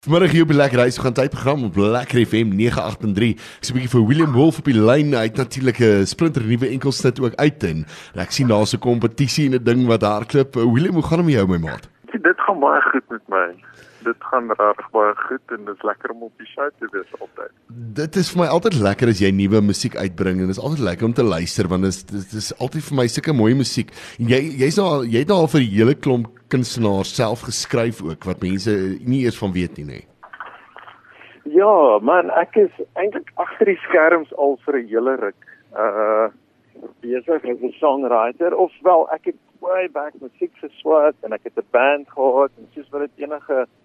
Vanmiddag hier op die Lekker Reis, we gaan tydprogram op Lekker FM 98.3. Ek sê 'n bietjie vir William Wolf op die lyn. Hy het natuurlik 'n splinter nuwe enkelsnit ook uit en ek sien daar's 'n kompetisie en 'n ding wat hardloop. William, hoe gaan dit met jou, my maat? Dit gaan baie goed met my. Dit gaan regtig baie goed en dit is lekker om op die show te wees altyd. Dit is vir my altyd lekker as jy nuwe musiek uitbring en dit is altyd lekker om te luister want dit is altyd vir my sulke mooi musiek. En jy het nou al vir 'n hele klomp kunstenaars self geskryf ook wat mense nie eers van weet nie. Ja, man, ek is eintlik agter die skerms al vir 'n hele ruk. Besig as 'n songwriter of wel ek het way back musiek geswat en ek het 'n band gehad en soos wat dit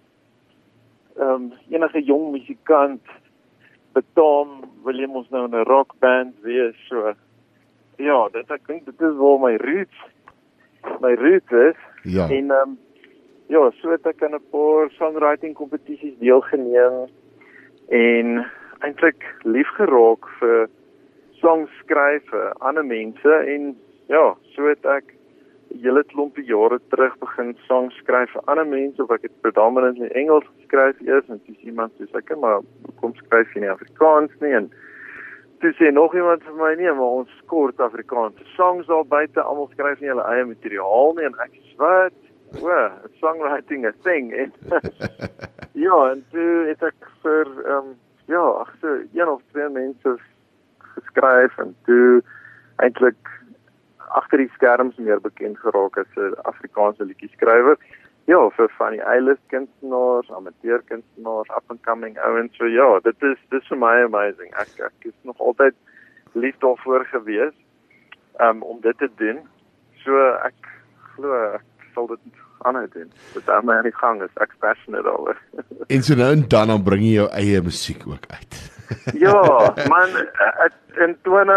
enige jong musikant betaam, wil jy mos nou in 'n rockband wees, so ja, ek dink dit is waar my roots is. Ja. En ja, so het ek aan 'n paar songwriting kompetisies deelgeneem en eintlik lief geraak vir songs skryf vir ander mense en ja, so het ek 'n hele klompie jare terug begin songs skryf vir ander mense of ek het predominantly Engels geskryf eers en toe sê iemand soos ek maar kom skryf in Afrikaans nie en toe sê nog iemand vir my nee, maar ons kort Afrikaanse songs daar buite, almal skryf nie hulle eie materiaal nie en ek sê wat? Songwriting a thing en ja, en toe het ek vir so een of twee mense geskryf en toe eintlik agter die skerms meer bekend geraak as 'n Afrikaanse liedjieskrywer. Ja, vir van die A-list kunstenaars, amateur kunstenaars, up and coming ouens. So ja, dit is vir my amazing. Ek is nog altyd lief daarvoor gewees om dit te doen. So ek glo ek sal dit aanhou doen. Dit aan my aan die gang is ek passionate daaroor. En so nou en dan bring jy jou eie musiek ook uit. Ja, man, in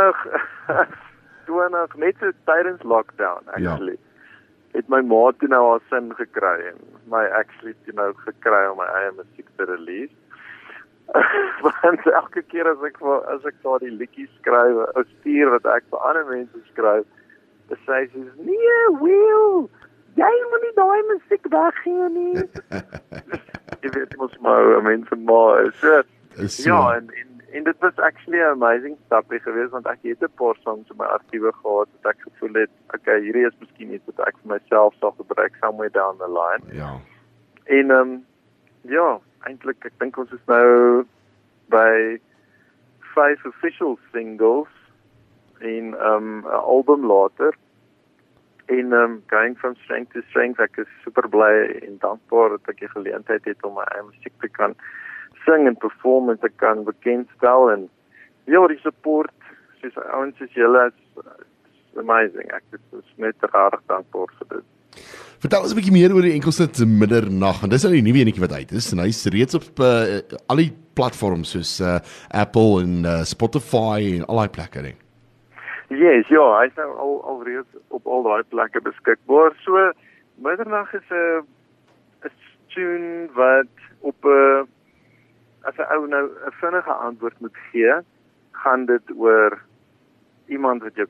20 net so tydens lockdown actually. Het my ma toe nou haar sin gekry en my actually toe nou gekry om my eie musiek te release. Want elke keer as ek daar die liedjies skryf, ou stuur wat ek vir ander mense skryf, dan sê sy nee, Will, jy moet nie daai musiek weggee nie. Jy weet mos maar mense maar so. Ja, en dit was actually 'n amazing stapie geweest want ek het 'n paar songs in my argiewe gehad wat ek gevoel het, okay, hierdie is miskien iets wat ek vir myself sal gebruik somewhere down the line. Ja. En ja, eintlik ek dink ons is nou by 5 official singles en 'n album later. En going from strength to strength, ek is super bly en dankbaar dat ek die geleentheid het om my eie musiek te kan sing en perform en te kan bekendstel en ja, die support soos ouens soos julle is amazing. Ek is net regtig dankbaar vir dit. Vertel ons 'n bietjie meer oor die enkelsnit Middernag, want dis nou die nuwe enetjie wat uit is en hy's reeds op al die platforms soos Apple en Spotify en al daai plekke nie. Yes, ja, hy's nou alreeds op al daai plekke beskikbaar. So Middernag is 'n tune wat op 'n as 'n ou nou 'n vinnige antwoord moet gee, gaan dit oor iemand wat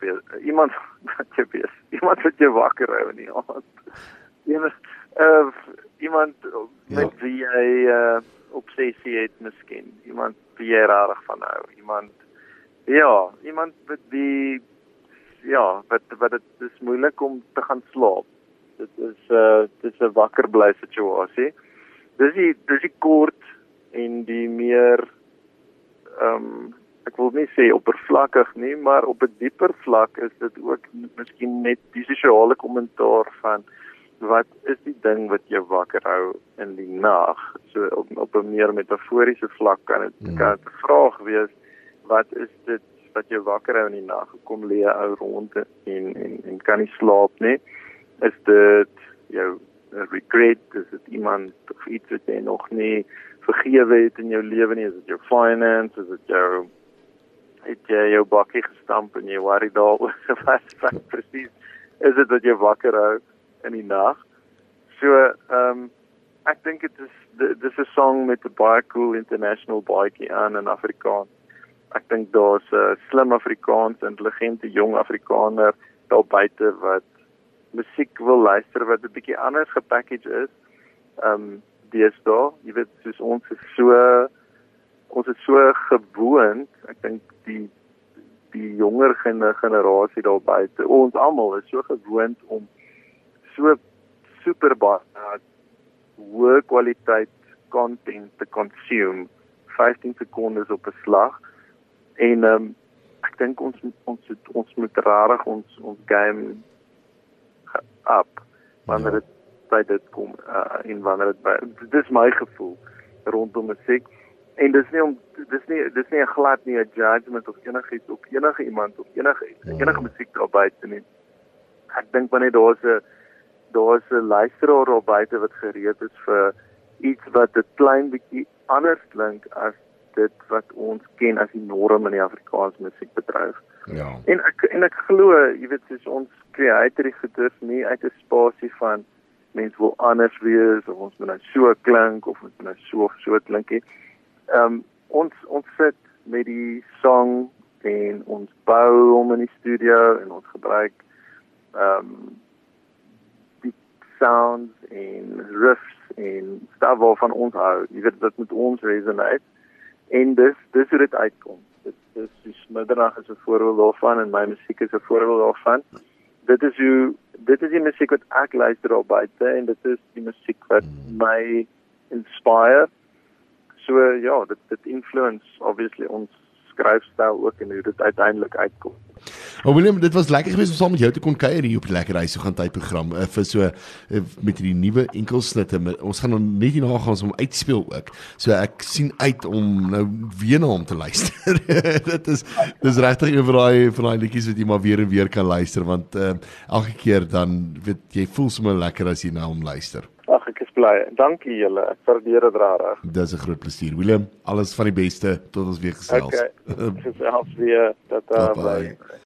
jou wakker hou in die aand. Iemand met wie jy obsessie het miskien. Iemand wie jy regtig van hou. Iemand met wie wat dit is moeilik om te gaan slaap. Dit is 'n wakker bly situasie. Dis die kort en die meer ek wil nie sê oppervlakkig nie, maar op 'n dieper vlak is dit ook miskien net die sosiale kommentaar van wat is die ding wat jou wakker hou in die nag. So op 'n meer metaforiese vlak kan dit 'n vraag wees, wat is dit wat jou wakker hou in die nag? Kom lê ou rond en kan nie slaap nie. Is dit jou regret? Is dit iemand of iets wat jy nog nie vergewe het in jou lewe nie? Is dit jou finance? Is dit het jy jou bakkie gestamp en jy worry daaroor? Wat presies is dit wat jou wakker hou in die nag? So, ek dink dis 'n song met 'n baie cool international baadjie aan in Afrikaans. Ek dink daar's 'n slim Afrikaans, intelligente jong Afrikaner daar buite wat musiek wil luister wat 'n bietjie anders gepackage is. deesdae, jy weet, soos ons is so gewoond, ek dink die jonger generasie daar buite, ons almal is so gewoond om so super baie hoë kwaliteit content te consume, 15 sekondes op 'n slag, en ek dink ons moet rarig ons game up wanneer dit by dit kom, en wanneer dit dis my gevoel rondom musiek. En dis nie 'n glad nie 'n judgement of enigiets op enige iemand of enige musiek daar buite nie. Ek dink wanneer daar's 'n luisteraar daar buite wat gereed is vir iets wat 'n klein bietjie anders klink as dit wat ons ken as die norm in die Afrikaanse musiekbedryf. Ja. En ek glo, jy weet, soos ons creator die goeders nie uit 'n spasie van mense wil anders wees of ons moet nou so klink of ons moet nou so of so klink nie. Ons sit met die song en ons bou hom in die studio en ons gebruik die sounds en riffs en stuff waarvan ons hou. Jy weet, dit met ons resonate en dis hoe dit uitkom. Dis Middernag is 'n voorbeeld daarvan en my musiek is 'n voorbeeld daarvan. Dit is die musiek wat ek luister daar buite en dit is die musiek wat my inspire. So ja, dit influence obviously ons skryfstyl ook en hoe dit uiteindelik uitkom. Maar Willem, dit was lekker geweest om saam met jou te kon kuier hier op die Lekker Huis so gaan tydprogram vir so met die nuwe enkelsnitte. Ons gaan dan net hierna gaan ons hom uitspeel ook. So ek sien uit om nou weer na hom te luister. dis regtig een van daai liedjies wat jy maar weer en weer kan luister want elke keer dan weet jy voel sommer lekker as jy na hom luister. Ag, ek is bly. Dankie julle. Ek waardeer dit regtig. Dis 'n groot plesier. Willem, alles van die beste tot ons weer gesels. Okay. Gesels weer. Bye.